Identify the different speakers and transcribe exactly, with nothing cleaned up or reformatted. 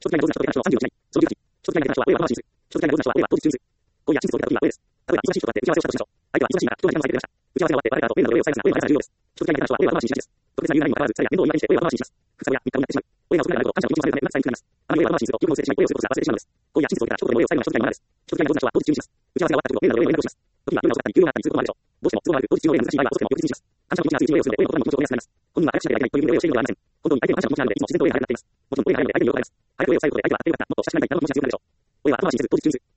Speaker 1: 書籍内の上手な人と上手な人のさんじゅうろくない。そのじゅうはち、書籍内の上手な人は上は魂術。書籍内の上手な人は上は当日中術。今夜真実を言った時は上です。例えば、忙しい人と会って打ち合わせをしたとしましょう。相手は忙しいから、人が時間を空けて出ました。打ち合わせが終わって我々と上の上を最後な上の上が重要です。書籍内の人は上は魂しないです。特別な理由ないにもかかわらず、彼らは面倒を言い訳にして上は魂します。ふつかごやみっかごになってしまう。上が遅くなると感謝を一日忘れるため、なくされにくくなります。あの上は魂すると、よくもせてしまい、上をすることすら忘れてしまうのです。今夜真実を言ったら、一言でも上を最後な書籍内の上です。書籍内の上手な人は当日中にします。打ち合わせが終わった時の上の上を連絡します。時には上が遅かったり、急用があったりすることもあるでしょう。どうしても都合が悪く、当日中の上が難しい場合は遅くても翌日にします。感謝の気持ちが強い上をするので、上の言葉の気持ちをお願いします。本人は早くしなければいけないという上をしているのではありません。本当に相手に感謝の気持ちなので、いつも自然と上が早くなっています。もちろん上が早いので相手に喜ばれます。早く上を最後で相手は例えばもっと親しくなりたいとの気持ちが強くなるでしょう。上は後回しにせず、当日中にする。